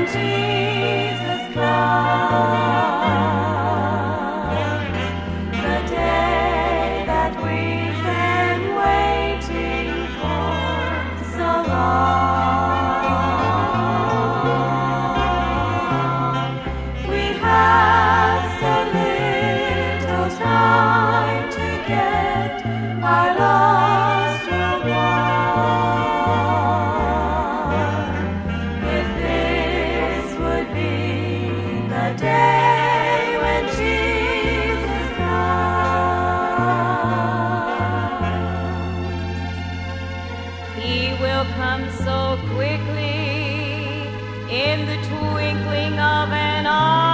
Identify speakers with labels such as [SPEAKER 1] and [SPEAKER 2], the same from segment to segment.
[SPEAKER 1] Jesus comes, the day that we've been waiting for so long. We have so little time to get our lost world won. If this would be the day when Jesus comes, He will come so quickly in the twinkling of an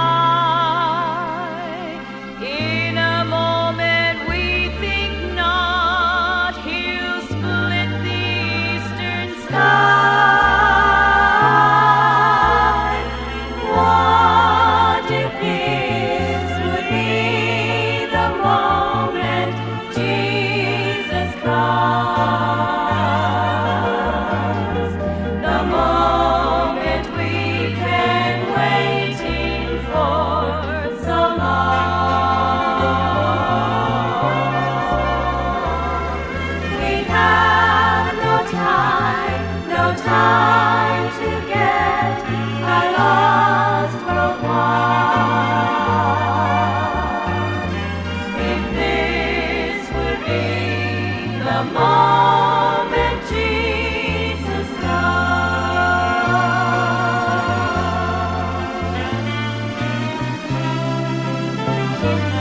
[SPEAKER 1] eye. In a moment we think not, He'll split the eastern sky. What if this would be the moment Jesus comes, the moment we've been waiting for so long. We have no time to get our lost world won. If this would be the moment Jesus comes.